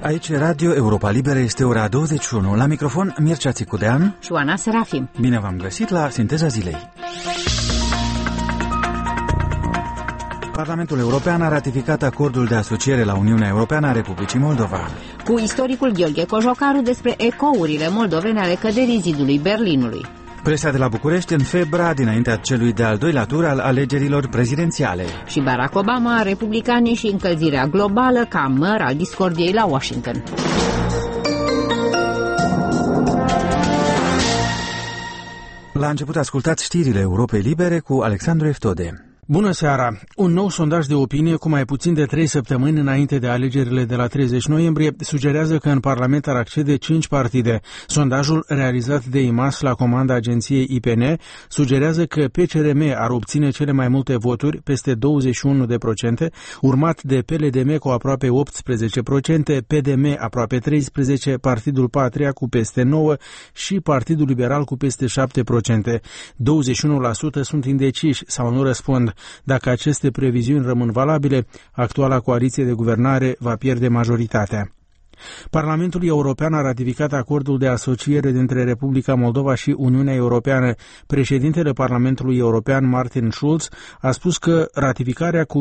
Aici Radio Europa Liberă, este ora 21. La microfon Mircea Țicudean și Oana Serafim. Bine v-am găsit la Sinteza Zilei. Parlamentul European a ratificat acordul de asociere la Uniunea Europeană a Republicii Moldova. Cu istoricul Gheorghe Cojocaru despre ecourile moldovene ale căderii zidului Berlinului. Presa de la București în febra dinaintea celui de-al doilea tur al alegerilor prezidențiale. Și Barack Obama, republicanii și încălzirea globală ca măr al discordiei la Washington. La început ascultați știrile Europei Libere cu Alexandru Eftode. Bună seara! Un nou sondaj de opinie cu mai puțin de 3 săptămâni înainte de alegerile de la 30 noiembrie sugerează că în Parlament ar accede 5 partide. Sondajul realizat de IMAS la comanda agenției IPN sugerează că PCRM ar obține cele mai multe voturi, peste 21%, urmat de PLDM cu aproape 18%, PDM aproape 13%, Partidul Patria cu peste 9% și Partidul Liberal cu peste 7%. 21% sunt indeciși sau nu răspund. Dacă aceste previziuni rămân valabile, actuala coaliție de guvernare va pierde majoritatea. Parlamentul European a ratificat acordul de asociere dintre Republica Moldova și Uniunea Europeană. Președintele Parlamentului European, Martin Schulz, a spus că ratificarea cu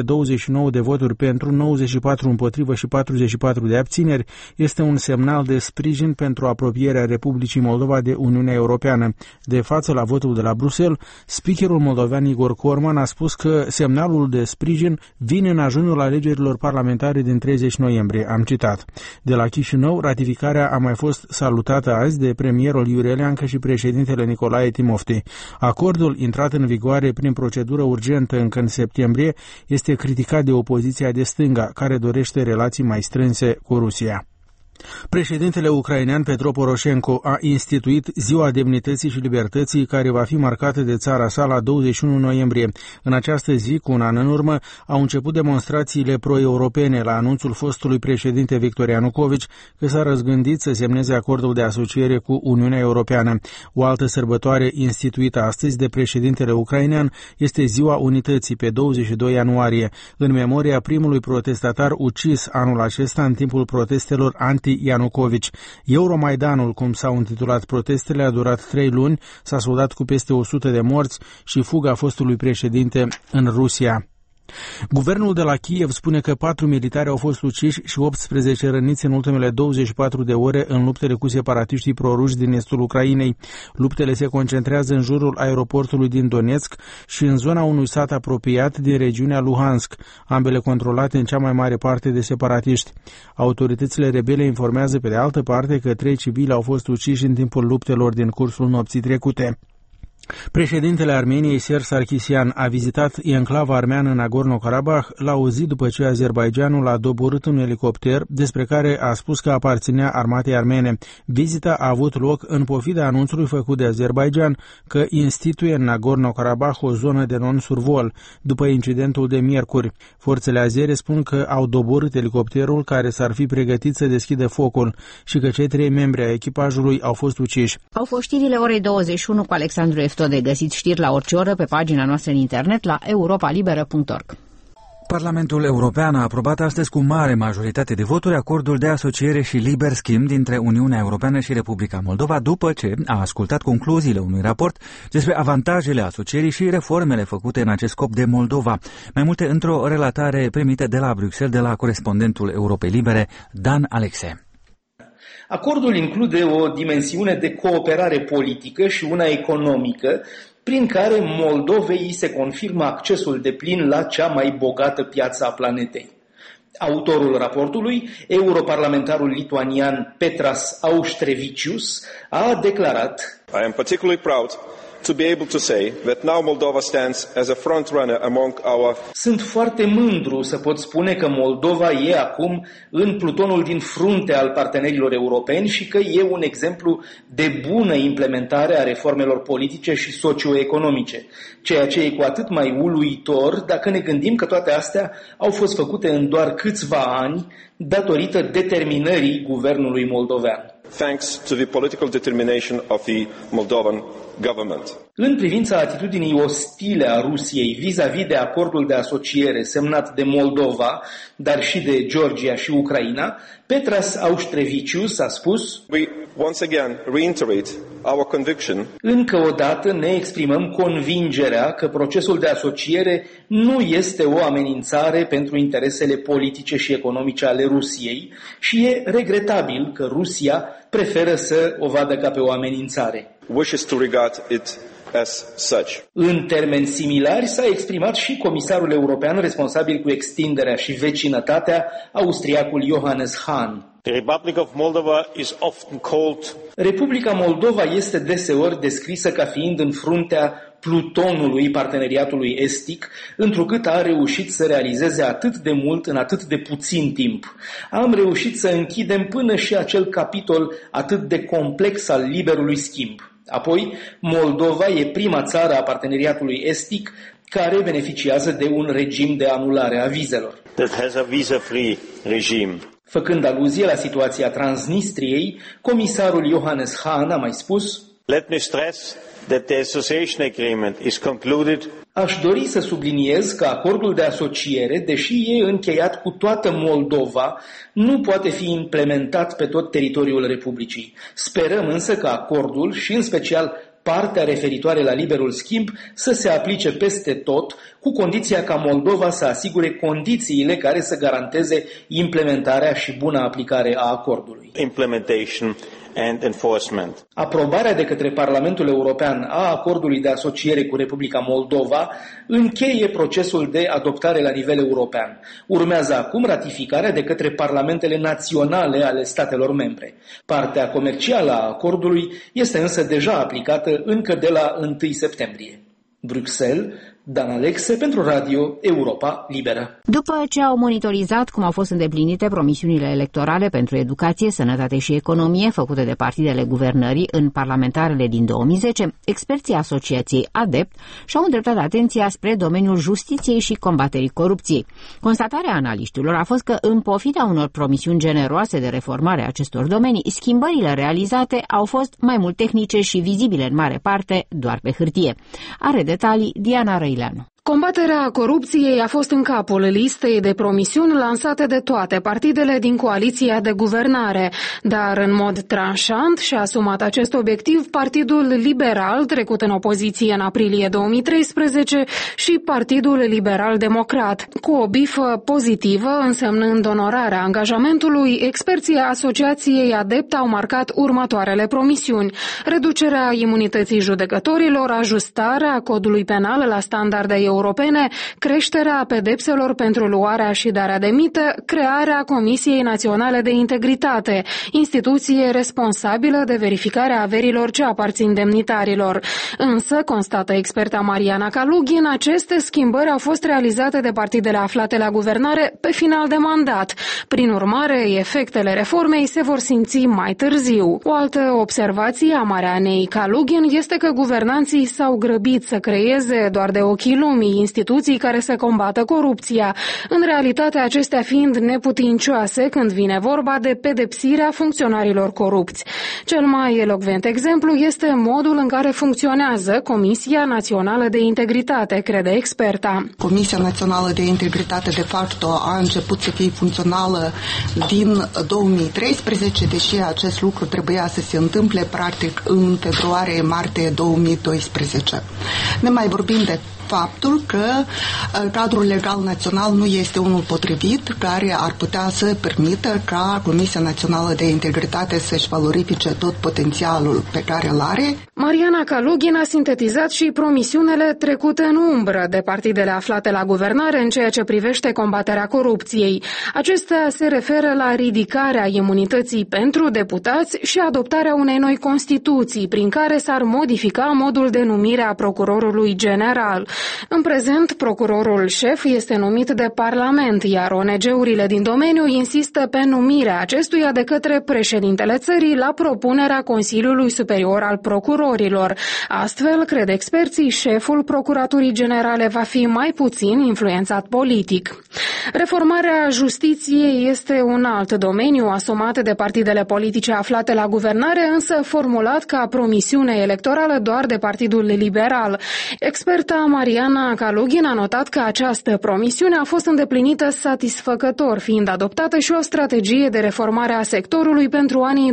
529 de voturi pentru, 94 împotrivă și 44 de abțineri este un semnal de sprijin pentru apropierea Republicii Moldova de Uniunea Europeană. De față la votul de la Bruxelles, speakerul moldovean Igor Corman a spus că semnalul de sprijin vine în ajunul alegerilor parlamentare din 30 noiembrie. Am citat. De la Chișinău, ratificarea a mai fost salutată azi de premierul Iurie Leancă și președintele Nicolae Timofti. Acordul, intrat în vigoare prin procedură urgentă încă în septembrie, este criticat de opoziția de stânga, care dorește relații mai strânse cu Rusia. Președintele ucrainean Petro Poroșenko a instituit Ziua Demnității și Libertății, care va fi marcată de țara sa la 21 noiembrie. În această zi, cu un an în urmă, au început demonstrațiile pro-europene la anunțul fostului președinte Victor Ianukovici că s-a răzgândit să semneze acordul de asociere cu Uniunea Europeană. O altă sărbătoare instituită astăzi de președintele ucrainean este Ziua Unității, pe 22 ianuarie, în memoria primului protestatar ucis anul acesta în timpul protestelor Ianukovici. Euromaidanul, cum s-au intitulat protestele, a durat 3 luni, s-a soldat cu peste 100 de morți și fuga fostului președinte în Rusia. Guvernul de la Kiev spune că 4 militari au fost uciși și 18 răniți în ultimele 24 de ore în luptele cu separatiștii proruși din estul Ucrainei. Luptele se concentrează în jurul aeroportului din Donetsk și în zona unui sat apropiat din regiunea Luhansk, ambele controlate în cea mai mare parte de separatiști. Autoritățile rebele informează pe de altă parte că 3 civili au fost uciși în timpul luptelor din cursul nopții trecute. Președintele Armeniei, Serge Sarkisian, a vizitat enclava armeană Nagorno-Karabakh la o zi după ce Azerbaidjanul a doborât un elicopter despre care a spus că aparținea armatei armene. Vizita a avut loc în pofida anunțului făcut de Azerbaidjan că instituie în Nagorno-Karabakh o zonă de non-survol după incidentul de miercuri. Forțele azere spun că au doborât elicopterul care s-ar fi pregătit să deschidă focul și că cei 3 membri ai echipajului au fost uciși. Au fost știrile orei 21 cu Alexandru Eftode. Găsiți știri la orice oră pe pagina noastră în internet la europalibera.org. Parlamentul European a aprobat astăzi cu mare majoritate de voturi acordul de asociere și liber schimb dintre Uniunea Europeană și Republica Moldova, după ce a ascultat concluziile unui raport despre avantajele asocierii și reformele făcute în acest scop de Moldova. Mai multe într-o relatare primită de la Bruxelles de la corespondentul Europei Libere, Dan Alexe. Acordul include o dimensiune de cooperare politică și una economică, prin care Moldovei îi se confirmă accesul deplin la cea mai bogată piață a planetei. Autorul raportului, europarlamentarul lituanian Petras Auštrevicius, a declarat: I am particularly proud to be able to say that now Moldova stands as a front runner among our. Sunt foarte mândru să pot spune că Moldova e acum în plutonul din frunte al partenerilor europeni și că e un exemplu de bună implementare a reformelor politice și socioeconomice, ceea ce e cu atât mai uluitor dacă ne gândim că toate astea au fost făcute în doar câțiva ani datorită determinării guvernului moldovean. thanks to the political determination of the Moldovan government. În privința atitudinii ostile a Rusiei vis-a-vis de acordul de asociere semnat de Moldova, dar și de Georgia și Ucraina, Petras Auștrevicius a spus: We once again reiterate our conviction. Încă o dată ne exprimăm convingerea că procesul de asociere nu este o amenințare pentru interesele politice și economice ale Rusiei și e regretabil că Rusia preferă să o vadă ca pe o amenințare. Wishes to regard it as such. În termeni similari s-a exprimat și comisarul european responsabil cu extinderea și vecinătatea, austriacul Johannes Hahn. The Republic of Moldova is often called Republica Moldova este deseori descrisă ca fiind în fruntea plutonului parteneriatului estic, întrucât a reușit să realizeze atât de mult în atât de puțin timp. Am reușit să închidem până și acel capitol atât de complex al liberului schimb. Apoi, Moldova e prima țară a parteneriatului estic care beneficiază de un regim de anulare a vizelor. that has a visa-free regime. Făcând aluzie la situația Transnistriei, comisarul Johannes Hahn a mai spus: Let me stress that the association agreement is concluded. Aș dori să subliniez că acordul de asociere, deși e încheiat cu toată Moldova, nu poate fi implementat pe tot teritoriul Republicii. Sperăm însă că acordul și în special partea referitoare la liberul schimb să se aplice peste tot, cu condiția ca Moldova să asigure condițiile care să garanteze implementarea și buna aplicare a acordului. Implementation and enforcement. Aprobarea de către Parlamentul European a acordului de asociere cu Republica Moldova încheie procesul de adoptare la nivel european. Urmează acum ratificarea de către parlamentele naționale ale statelor membre. Partea comercială a acordului este însă deja aplicată încă de la 1 septembrie. Bruxelles, Dan Alexe pentru Radio Europa Liberă. După ce au monitorizat cum au fost îndeplinite promisiunile electorale pentru educație, sănătate și economie făcute de partidele guvernării în parlamentarele din 2010, experții asociației ADEPT și-au îndreptat atenția spre domeniul justiției și combaterii corupției. Constatarea analiștilor a fost că, în pofida unor promisiuni generoase de reformare a acestor domenii, schimbările realizate au fost mai mult tehnice și vizibile în mare parte doar pe hârtie. Are detalii Diana Răileanu. Combaterea corupției a fost în capul listei de promisiuni lansate de toate partidele din coaliția de guvernare, dar în mod tranșant și-a asumat acest obiectiv Partidul Liberal, trecut în opoziție în aprilie 2013, și Partidul Liberal Democrat. Cu o bifă pozitivă, însemnând onorarea angajamentului, experții asociației ADEPT au marcat următoarele promisiuni: reducerea imunității judecătorilor, ajustarea codului penal la standarde europene, creșterea pedepselor pentru luarea și darea de mită, crearea Comisiei Naționale de Integritate, instituție responsabilă de verificarea averilor ce aparțin demnitarilor. Însă, constată experta Mariana Kalugin, aceste schimbări au fost realizate de partidele aflate la guvernare pe final de mandat. Prin urmare, efectele reformei se vor simți mai târziu. O altă observație a Marianei Kalugin este că guvernanții s-au grăbit să creeze doar de ochii lumii instituții care să combată corupția, în realitate acestea fiind neputincioase când vine vorba de pedepsirea funcționarilor corupți. Cel mai elocvent exemplu este modul în care funcționează Comisia Națională de Integritate, crede experta. Comisia Națională de Integritate de facto a început să fie funcțională din 2013, deși acest lucru trebuia să se întâmple practic în februarie-martie 2012. Ne mai vorbim de faptul că cadrul legal național nu este unul potrivit, care ar putea să permită ca Comisia Națională de Integritate să-și valorifice tot potențialul pe care îl are. Mariana Kalugin a sintetizat și promisiunile trecute în umbră de partidele aflate la guvernare în ceea ce privește combaterea corupției. Acestea se referă la ridicarea imunității pentru deputați și adoptarea unei noi Constituții, prin care s-ar modifica modul de numire a procurorului general. În În prezent, procurorul șef este numit de Parlament, iar ONG-urile din domeniu insistă pe numirea acestuia de către președintele țării la propunerea Consiliului Superior al Procurorilor. Astfel, cred experții, șeful Procuraturii Generale va fi mai puțin influențat politic. Reformarea justiției este un alt domeniu asumat de partidele politice aflate la guvernare, însă formulat ca promisiune electorală doar de Partidul Liberal. Experta Mariana Kalugin a notat că această promisiune a fost îndeplinită satisfăcător, fiind adoptată și o strategie de reformare a sectorului pentru anii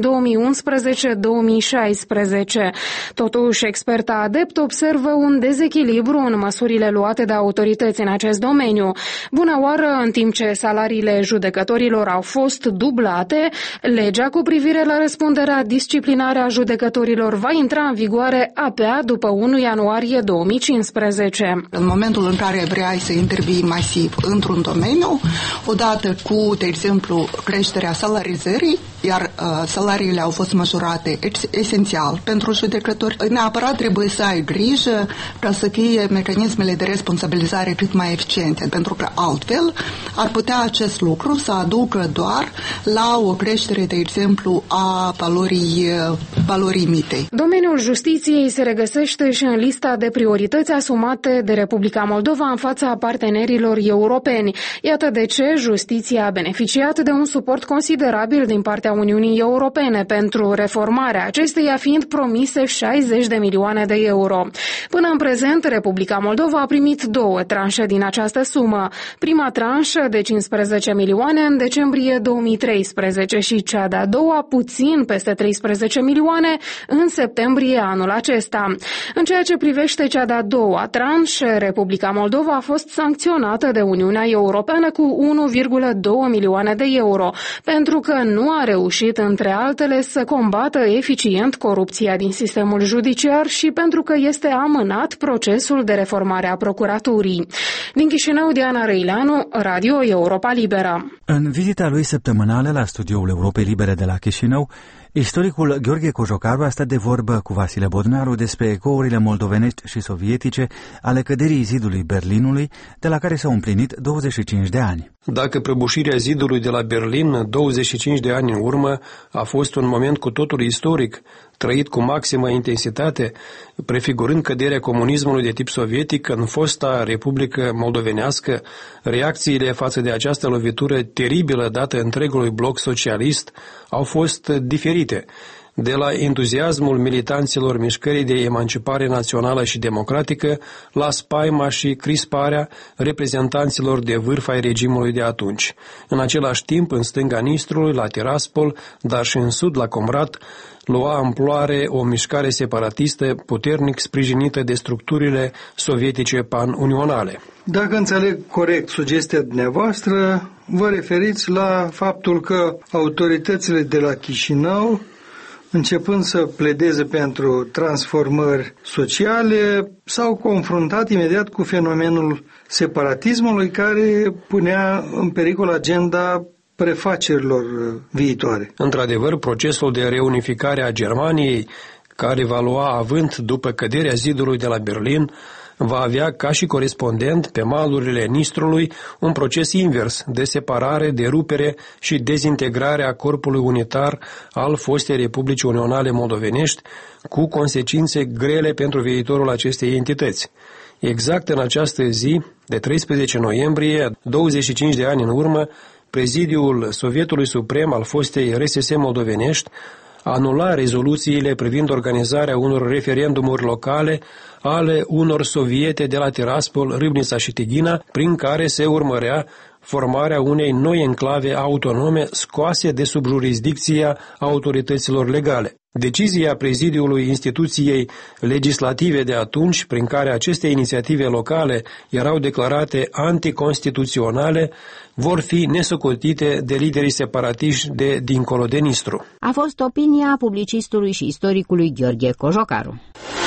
2011-2016. Totuși, experta adept observă un dezechilibru în măsurile luate de autorități în acest domeniu. Bună oară, în timp ce salariile judecătorilor au fost dublate, legea cu privire la răspunderea disciplinară a judecătorilor va intra în vigoare abia după 1 ianuarie 2015. În momentul în care vrei să intervii masiv într-un domeniu, odată cu, de exemplu, creșterea salarizării, iar salariile au fost măsurate esențial pentru judecători, neapărat trebuie să ai grijă ca să fie mecanismele de responsabilizare cât mai eficiente, pentru că altfel ar putea acest lucru să aducă doar la o creștere, de exemplu, a valorii mitei. Domeniul justiției se regăsește și în lista de priorități asumate de Republica Moldova în fața partenerilor europeni. Iată de ce justiția a beneficiat de un suport considerabil din partea Uniunii Europene pentru reformarea acesteia, fiind promise 60 de milioane de euro. Până în prezent, Republica Moldova a primit 2 tranșe din această sumă. Prima tranșă de 15 milioane în decembrie 2013 și cea de-a doua, puțin peste 13 milioane, în septembrie anul acesta. În ceea ce privește cea de-a doua tranșă, Republica Moldova a fost sancționată de Uniunea Europeană cu 1,2 milioane de euro, pentru că nu a reușit, între altele, să combată eficient corupția din sistemul judiciar și pentru că este amânat procesul de reformare a procuraturii. Din Chișinău, Diana Răileanu, Radio Europa Liberă. În vizita lui săptămânală la studioul Europei Libere de la Chișinău, istoricul Gheorghe Cojocaru a stat de vorbă cu Vasile Bodnaru despre ecourile moldovenești și sovietice ale căderii zidului Berlinului, de la care s-au împlinit 25 de ani. Dacă prăbușirea zidului de la Berlin 25 de ani în urmă a fost un moment cu totul istoric, trăit cu maximă intensitate, prefigurând căderea comunismului de tip sovietic în fosta Republică Moldovenească, reacțiile față de această lovitură teribilă dată întregului bloc socialist au fost diferite. De la entuziasmul militanților mișcării de emancipare națională și democratică, la spaima și crisparea reprezentanților de vârf ai regimului de atunci. În același timp, în stânga Nistrului, la Tiraspol, dar și în sud, la Comrat, lua amploare o mișcare separatistă puternic sprijinită de structurile sovietice pan-unionale. Dacă înțeleg corect sugestia dumneavoastră, vă referiți la faptul că autoritățile de la Chișinău, începând să pledeze pentru transformări sociale, s-au confruntat imediat cu fenomenul separatismului care punea în pericol agenda prefacerilor viitoare. Într-adevăr, procesul de reunificare a Germaniei, care va lua avânt după căderea zidului de la Berlin, va avea ca și corespondent pe malurile Nistrului un proces invers de separare, de rupere și dezintegrare a corpului unitar al fostei Republici Unionale Moldovenești, cu consecințe grele pentru viitorul acestei entități. Exact în această zi, de 13 noiembrie, 25 de ani în urmă, Prezidiul Sovietului Suprem al fostei RSS Moldovenești anula rezoluțiile privind organizarea unor referendumuri locale ale unor soviete de la Tiraspol, Râbnița și Tighina, prin care se urmărea formarea unei noi enclave autonome scoase de sub jurisdicția autorităților legale. Decizia prezidiului instituției legislative de atunci, prin care aceste inițiative locale erau declarate anticonstituționale, vor fi nesocotite de liderii separatiști de dincolo de Nistru. A fost opinia publicistului și istoricului Gheorghe Cojocaru.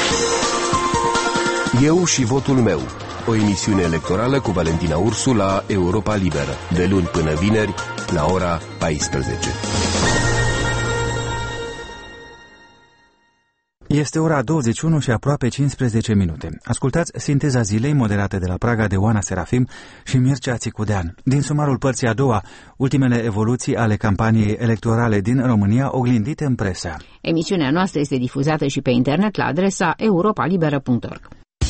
Eu și votul meu. O emisiune electorală cu Valentina Ursu la Europa Liberă, de luni până vineri, la ora 14. Este ora 21 și aproape 15 minute. Ascultați Sinteza zilei, moderată de la Praga de Oana Serafim și Mircea Țicudean. Din sumarul părții a doua, ultimele evoluții ale campaniei electorale din România oglindite în presă. Emisiunea noastră este difuzată și pe internet la adresa europalibera.org.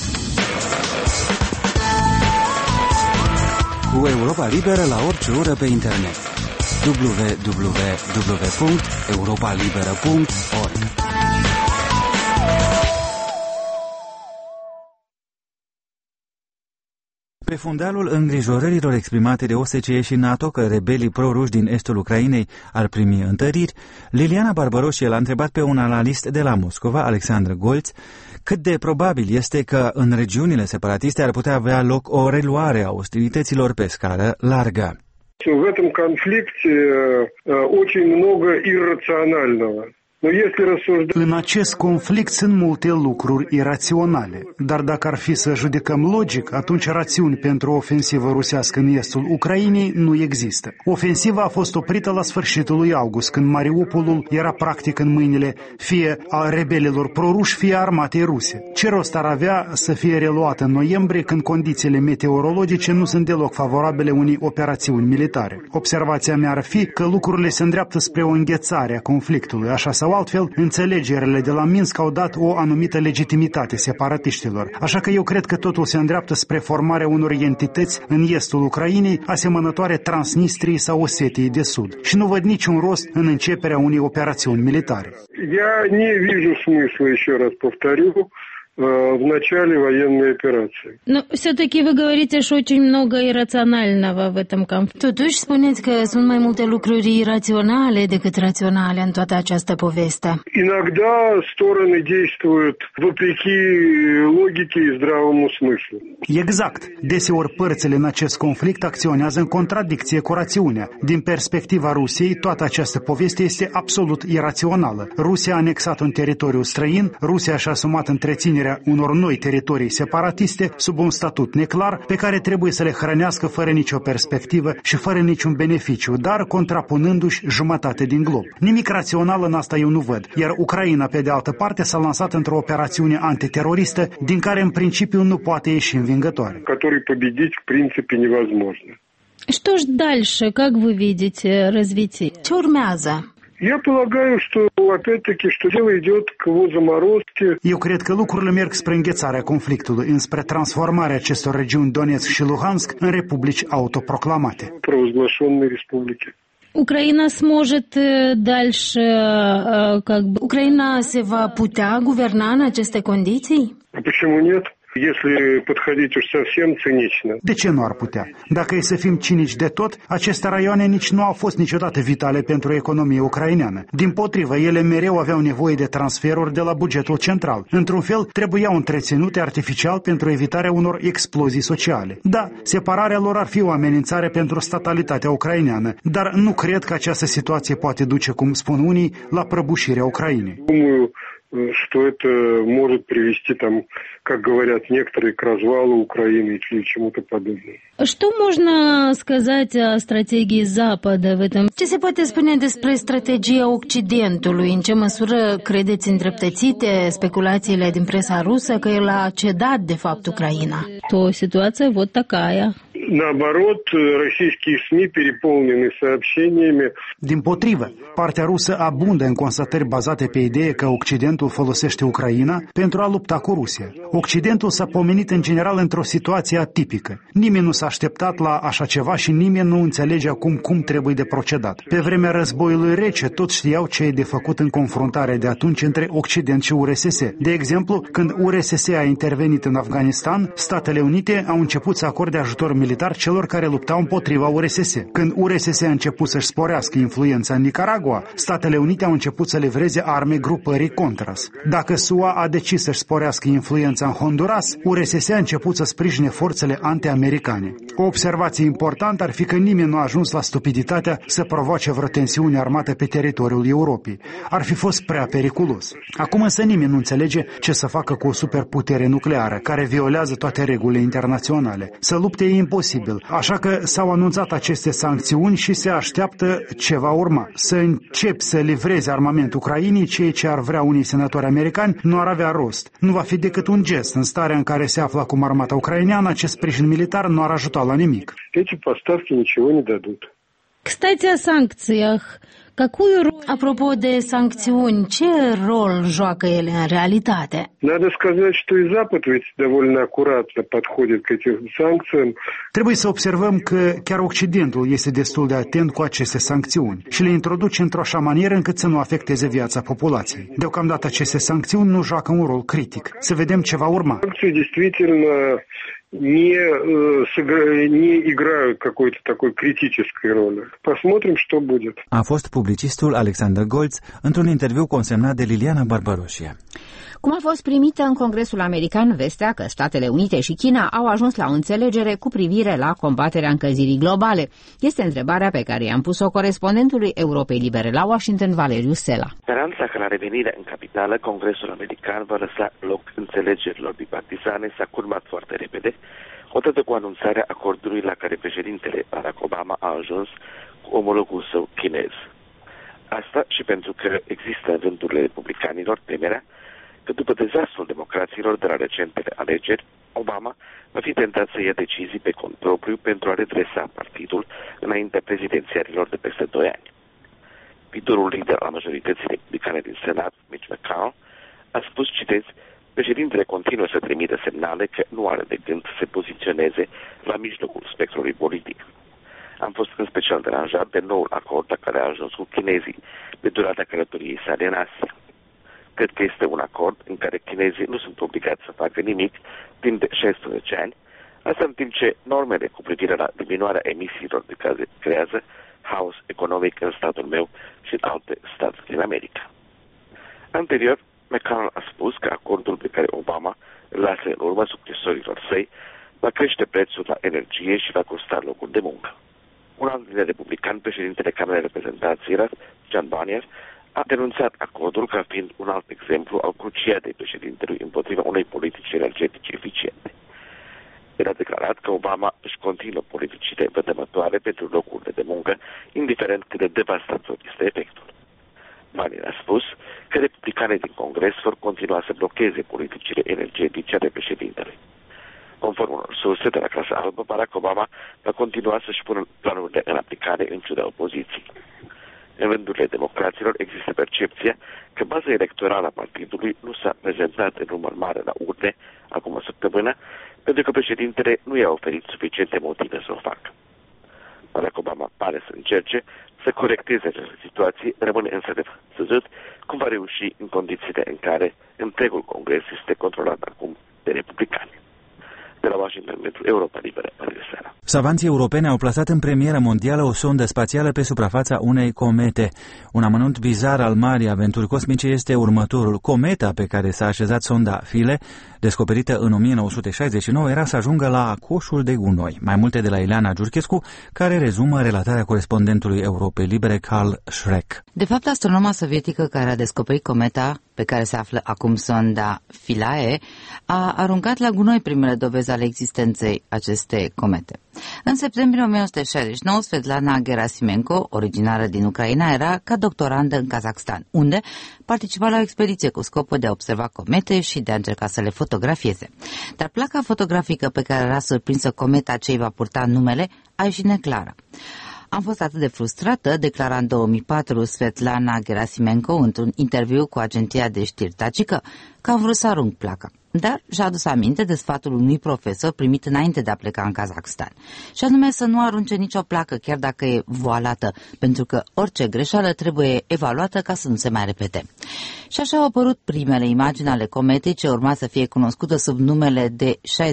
Cu Europa Liberă la orice oră pe internet. www.europalibera.org. Pe fundalul îngrijorărilor exprimate de OSCE și NATO că rebelii pro-ruși din estul Ucrainei ar primi întăriri, Liliana Barbaroșie l-a întrebat pe un analist de la Moscova, Alexandru Golț, cât de probabil este că în regiunile separatiste ar putea avea loc o reluare a ostilităților pe scară largă. В этом конфликте очень много иррационального. În acest conflict sunt multe lucruri iraționale, dar dacă ar fi să judecăm logic, atunci rațiuni pentru o ofensivă rusească în estul Ucrainei nu există. Ofensiva a fost oprită la sfârșitul lui august, când Mariupolul era practic în mâinile fie a rebelilor proruși, fie a armatei ruse. Ce rost ar avea să fie reluată în noiembrie, când condițiile meteorologice nu sunt deloc favorabile unei operațiuni militare? Observația mea ar fi că lucrurile se îndreaptă spre o înghețare a conflictului, așa sau altfel, înțelegerile de la Minsk au dat o anumită legitimitate separatiștilor. Așa că eu cred că totul se îndreaptă spre formarea unor entități în estul Ucrainei, asemănătoare Transnistriei sau Osetiei de Sud. Și nu văd niciun rost în începerea unei operațiuni militare. Я не вижу смысла, еще раз повторю, в начале военной операции. Но все-таки вы говорите, что очень много иррационального в этом конфликте. Totuși spuneți că sunt mai multe lucruri iraționale decât raționale în toată această poveste. Иногда стороны действуют вопреки логике и здравому смыслу. Exact. Deseori părțile în acest conflict acționează în contradicție cu rațiunea. Din perspectiva Rusiei, toată această poveste este absolut irațională. Rusia a anexat un teritoriu străin, Rusia și-a asumat întreținerea unor noi teritorii separatiste sub un statut neclar pe care trebuie să le hrănească fără nicio perspectivă și fără niciun beneficiu, dar contrapunându-și jumătate din glob. Nimic rațional în asta eu nu văd, iar Ucraina, pe de altă parte, s-a lansat într-o operațiune antiteroristă din care în principiu nu poate ieși învingătoare. Который победить в принципе невозможно. Что ж дальше? Как вы видите развитие? Ce urmează? Я полагаю, что, опять-таки, что дело идет к его заморозке. Eu cred că lucrurile merg spre înghețarea conflictului, înspre transformarea acestor regiuni Donetsk și Luhansk în republici autoproclamate. Провозглашенные республики. Украина сможет дальше, как бы... Ucraina se va putea guverna în aceste condiții? А почему нет? Если подходить уж совсем цинично. De ce nu ar putea? Dacă e să fim cinici de tot, aceste raioane nici nu au fost niciodată vitale pentru economia ucraineană. Dimpotrivă, ele mereu aveau nevoie de transferuri de la bugetul central. Într-un fel, trebuiau întreținute artificial pentru evitarea unor explozii sociale. Da, separarea lor ar fi o amenințare pentru statalitatea ucraineană, dar nu cred că această situație poate duce, cum spun unii, la prăbușirea Ucrainei. Что это может привести, там, как говорят некоторые, к развалу Украины или чему-то подобному. Что можно сказать о стратегии Запада в этом? Ce se poate spune despre strategia Occidentului? În ce măsură credeți îndreptățite speculațiile din presa rusă că el a cedat de fapt Ucraina? То ситуация вот такая. Наоборот, российские СМИ переполнены сообщениями. Dimpotrivă, partea rusă abundă în constatări bazate pe ideea că Occidentul folosește Ucraina pentru a lupta cu Rusia. Occidentul s-a pomenit în general într-o situație atipică. Nimeni nu s-a așteptat la așa ceva și nimeni nu înțelege acum cum trebuie de procedat. Pe vremea războiului rece, toți știau ce e de făcut în confruntarea de atunci între Occident și URSS. De exemplu, când URSS a intervenit în Afganistan, Statele Unite au început să acorde ajutor militar celor care luptau împotriva URSS. Când URSS a început să-și sporească influența în Nicaragua, Statele Unite au început să livreze arme grupării Contras. Dacă SUA a decis să-și sporească influența în Honduras, URSS a început să sprijine forțele anti-americane. O observație importantă ar fi că nimeni nu a ajuns la stupiditatea să provoace vreo tensiune armată pe teritoriul Europei. Ar fi fost prea periculos. Acum însă nimeni nu înțelege ce să facă cu o superputere nucleară, care violează toate regulile internaționale. Să lupte e imposibil posibil. Așa că s-au anunțat aceste sancțiuni și se așteaptă ce va urma. Să încep să livrezi armament Ucrainei, ceea ce ar vrea unii senatori americani, nu ar avea rost. Nu va fi decât un gest. În starea în care se află acum armata ucraineană, acest sprijin militar nu ar ajuta la nimic. Эти поставки ничего не дадут. Кстати, о санкциях. Apropo de sancțiuni, ce rol joacă ele în realitate? Надо сказать, что и Запад ведь довольно аккуратно подходит к этим санкциям. Trebuie să observăm că chiar Occidentul este destul de atent cu aceste sancțiuni și le introduce într-o așa manieră încât să nu afecteze viața populației. Deocamdată aceste sancțiuni nu joacă un rol critic. Să vedem ce va urma. Санкции действительно не играют какой-то такой критической роли. Посмотрим, что будет. A fost publicistul Alexander Goltz într-un interviu consemnat de Liliana Barbaroșie. Cum a fost primită în Congresul American vestea că Statele Unite și China au ajuns la o înțelegere cu privire la combaterea încălzirii globale? Este întrebarea pe care i-am pus-o corespondentului Europei Libere la Washington, Valeriu Sela. Speranța că la revenirea în capitală, Congresul American va lăsa loc înțelegerilor bipartizane s-a curmat foarte repede, odată cu anunțarea acordului la care președintele Barack Obama a ajuns cu omologul său chinez. Asta și pentru că există în rândurile republicanilor temerea că după dezastrul democraților de la recentele alegeri, Obama va fi tentat să ia decizii pe cont propriu pentru a redresa partidul înaintea prezidențialilor de peste 2 ani. Viitorul lider al majorității republicane din Senat, Mitch McConnell, a spus, citez, președintele continuă să trimită semnale că nu are de gând să se poziționeze la mijlocul spectrului politic. Am fost în special deranjat de noul acord la care a ajuns cu chinezii pe durata călătoriei sale în Asia. Cred că este un acord în care chinezii nu sunt obligați să facă nimic timp de 16 ani, asta în timp ce normele cu privire la diminuarea emisiilor de gaze creează haos economic în statul meu și în alte state din America. Anterior, McConnell a spus că acordul pe care Obama îl lasă în urmă succesorilor săi va crește prețul la energie și va costa locuri de muncă. Un alt lider republican, președintele Camerei Reprezentanților, John Boehner, a denunțat acordul ca fiind un alt exemplu al cruciatei președintelui împotriva unei politici energetice eficiente. El a declarat că Obama își continuă politicile vădămătoare pentru locurile de muncă, indiferent cât de devastator este efectul. Boehner a spus că republicanii din Congres vor continua să blocheze politicile energetice ale președintelui. Conform unor surse de la Casa Albă, Barack Obama va continua să-și pună planurile în aplicare în ciuda opoziției. În rândurile democraților există percepția că baza electorală a partidului nu s-a prezentat în număr mare la urne acum o săptămână, pentru că președintele nu i-a oferit suficiente motive să o facă. Barack Obama pare să încerce să corecteze această situație, rămâne însă de văzut cum va reuși în condițiile în care întregul Congres este controlat acum de republicani. De la Washington pentru Europa Liberă, Seara. Savanții europeni au plasat în premieră mondială o sondă spațială pe suprafața unei comete. Un amănunt bizar al marii aventuri cosmice este următorul. Cometa pe care s-a așezat sonda Philae, descoperită în 1969, era să ajungă la coșul de gunoi. Mai multe de la Ileana Giurchescu, care rezumă relatarea corespondentului Europei Libere, Carl Schreck. De fapt, astronoma sovietică care a descoperit cometa, pe care se află acum sonda Philae, a aruncat la gunoi primele dovezi ale existenței acestei comete. În septembrie 1969, Svetlana Gerasimenko, originară din Ucraina, era ca doctorandă în Kazakhstan, unde participa la o expediție cu scopul de a observa comete și de a încerca să le fotografieze. Dar placa fotografică pe care era surprinsă cometa ce îi va purta numele a ieșit neclară. Am fost atât de frustrată, declara în 2004 Svetlana Gerasimenko într-un interviu cu agenția de știri tacică, că am vrut să arunc placa. Dar și-a adus aminte de sfatul unui profesor primit înainte de a pleca în Kazakhstan, și anume să nu arunce nicio placă, chiar dacă e voalată, pentru că orice greșeală trebuie evaluată ca să nu se mai repete. Și așa au apărut primele imagini ale cometei ce urma să fie cunoscută sub numele de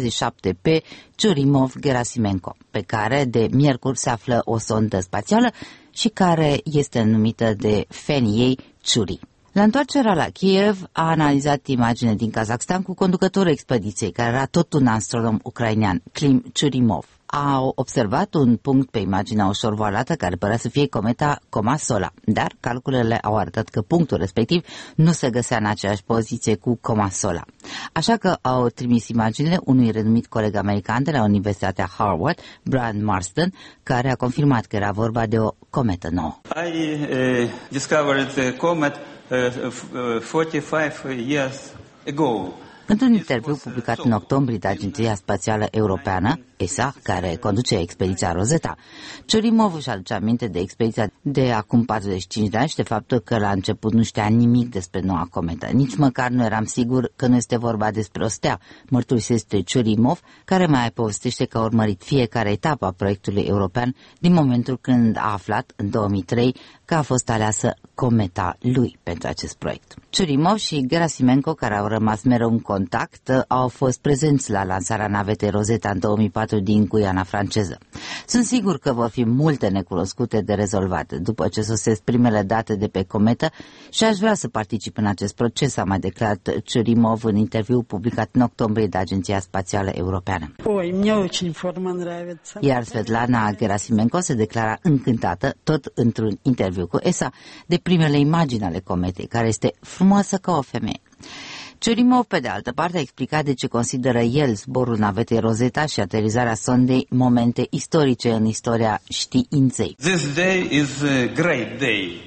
67P Churyumov-Gerasimenko, pe care de miercuri se află o sondă spațială și care este numită de fanii ei Chury. La întoarcerea la Kiev a analizat imagine din Kazakhstan cu conducătorul expediției, care era tot un astronom ucrainean, Klim Churimov. Au observat un punct pe imaginea ușor voalată care părea să fie cometa Coma-Sola, dar calculele au arătat că punctul respectiv nu se găsea în aceeași poziție cu Coma-Sola. Așa că au trimis imaginile unui renumit coleg american de la Universitatea Harvard, Brian Marsden, care a confirmat că era vorba de o cometă nouă. I discovered the comet 45 years ago. Într-un interviu publicat în octombrie de Agenția Spațială Europeană, ESA, care conduce expediția Rosetta, Churimov își aduce aminte de expediția de acum 45 de ani și de faptul că la început nu știa nimic despre noua cometă. Nici măcar nu eram sigur că nu este vorba despre o stea, mărturisește Churimov, care mai povestește că a urmărit fiecare etapă a proiectului european din momentul când a aflat, în 2003, că a fost aleasă cometa lui pentru acest proiect. Churimov și Gerasimenko, care au rămas mereu în contact, au fost prezenți la lansarea navetei Rosetta în 2004 din Guiana franceză. Sunt sigur că vor fi multe necunoscute de rezolvat după ce sosesc primele date de pe cometă și aș vrea să particip în acest proces, a mai declarat Churimov în interviu publicat în octombrie de Agenția Spațială Europeană. Iar Svetlana Gerasimenko se declara încântată, tot într-un interviu cu ESA, de primele imagini ale cometei, care este frumoasă ca o femeie. Churimov, pe de altă parte, a explicat de ce consideră el zborul navetei Rosetta și aterizarea sondei momente istorice în istoria științei. This day is a great day.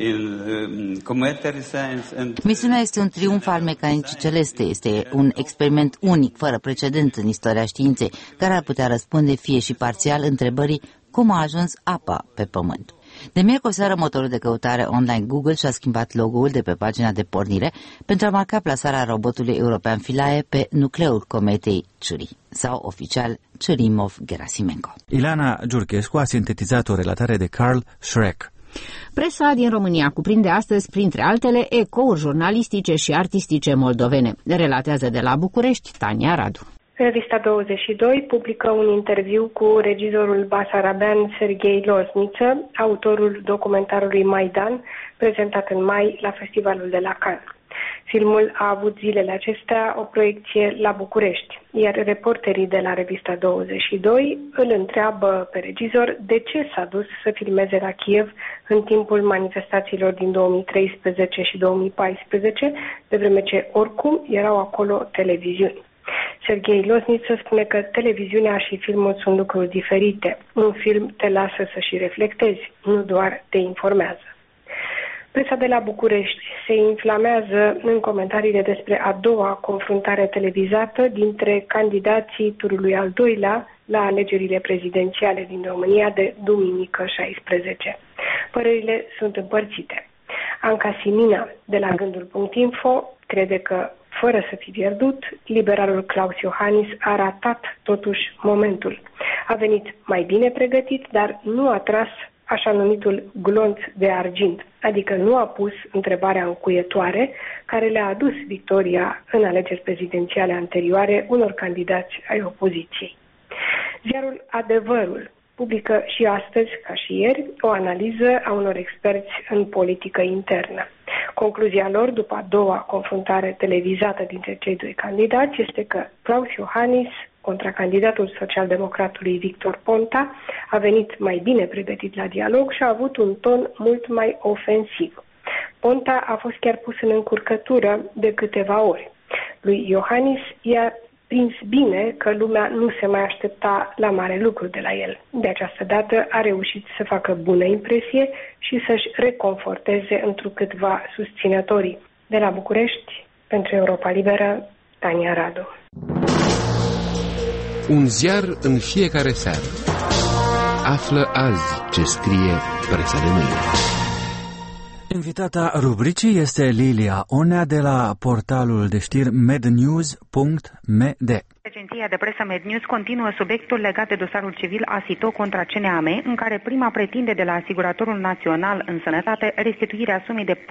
Misiunea este un triumf al mecanicii celeste, este un experiment unic, fără precedent în istoria științei, care ar putea răspunde fie și parțial întrebării cum a ajuns apa pe pământ. De miercuri seară, motorul de căutare online Google și-a schimbat logo-ul de pe pagina de pornire pentru a marca plasarea robotului european Philae pe nucleul cometei Chury, sau oficial Churimov-Gerasimenko. Ileana Giurchescu a sintetizat o relatare de Carl Schreck. Presa din România cuprinde astăzi, printre altele, ecouri jurnalistice și artistice moldovene. Relatează de la București Tania Radu. Revista 22 publică un interviu cu regizorul basarabean Serghei Lozniță, autorul documentarului Maidan, prezentat în mai la Festivalul de la Cannes. Filmul a avut zilele acestea o proiecție la București, iar reporterii de la Revista 22 îl întreabă pe regizor de ce s-a dus să filmeze la Kiev în timpul manifestațiilor din 2013 și 2014, de vreme ce oricum erau acolo televiziuni. Serghei Lozniță spune că televiziunea și filmul sunt lucruri diferite. Un film te lasă să și reflectezi, nu doar te informează. Presa de la București se inflamează în comentariile despre a doua confruntare televizată dintre candidații turului al doilea la alegerile prezidențiale din România de duminică 16. Părerile sunt împărțite. Anca Simina, de la Gândul.info, crede că, fără să fi pierdut, liberalul Klaus Iohannis a ratat totuși momentul. A venit mai bine pregătit, dar nu a tras așa numitul glonț de argint, adică nu a pus întrebarea încuietoare care le-a adus victoria în alegeri prezidențiale anterioare unor candidați ai opoziției. Ziarul Adevărul publică și astăzi, ca și ieri, o analiză a unor experți în politică internă. Concluzia lor, după a doua confruntare televizată dintre cei doi candidați, este că Klaus Iohannis, contra candidatul social-democratului Victor Ponta, a venit mai bine pregătit la dialog și a avut un ton mult mai ofensiv. Ponta a fost chiar pus în încurcătură de câteva ori. Lui Iohannis i-a prins bine că lumea nu se mai aștepta la mare lucru de la el. De această dată a reușit să facă bună impresie și să-și reconforteze întrucâtva susținătorii. De la București, pentru Europa Liberă, Tania Radu. Un ziar în fiecare seară. Află azi ce scrie presa de mâine. Invitata rubricii este Lilia Onea de la portalul de știri mednews.md. Agenția de presă MedNews continuă subiectul legat de dosarul civil ASITO contra CNAM, în care prima pretinde de la Asiguratorul Național în Sănătate restituirea sumei de 4.343.690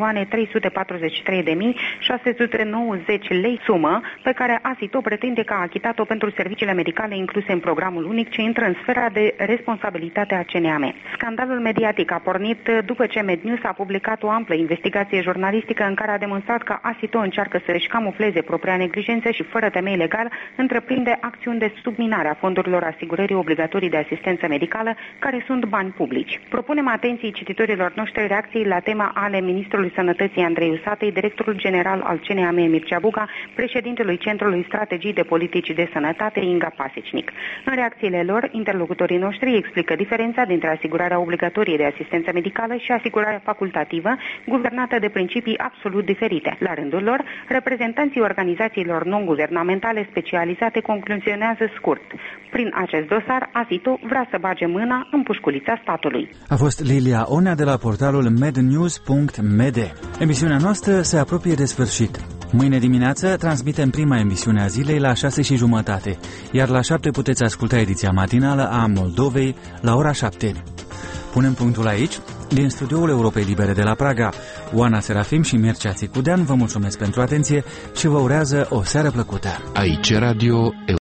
lei, sumă pe care ASITO pretinde că a achitat-o pentru serviciile medicale incluse în programul unic ce intră în sfera de responsabilitate a CNAM. Scandalul mediatic a pornit după ce MedNews a publicat o amplă investigație jurnalistică în care a demonstrat că ASITO încearcă să-și camufleze propria neglijență și fără temei legal întreprinde acțiuni de subminare a fondurilor asigurării obligatorii de asistență medicală, care sunt bani publici. Propunem atenției cititorilor noștri reacții la tema ale Ministrului Sănătății Andrei Usatei, directorul general al CNAM Mircea Buga, președintelui Centrului Strategii de Politici de Sănătate Inga Pasecnic. În reacțiile lor, interlocutorii noștri explică diferența dintre asigurarea obligatorie de asistență medicală și asigurarea facultativă, guvernată de principii absolut diferite. La rândul lor, reprezentanții organizațiilor non-guvernamentale specializate concluzionează scurt. Prin acest dosar, ASITO vrea să bage mâna în pușculița statului. A fost Lilia Onea de la portalul mednews.md. Emisiunea noastră se apropie de sfârșit. Mâine dimineață transmitem prima emisiune a zilei la 6:30, iar la 7 puteți asculta ediția matinală a Moldovei la ora 7. Punem punctul aici. Din studioul Europei Libere de la Praga, Oana Serafim și Mircea Țicudean vă mulțumesc pentru atenție și vă urează o seară plăcută. Aici Radio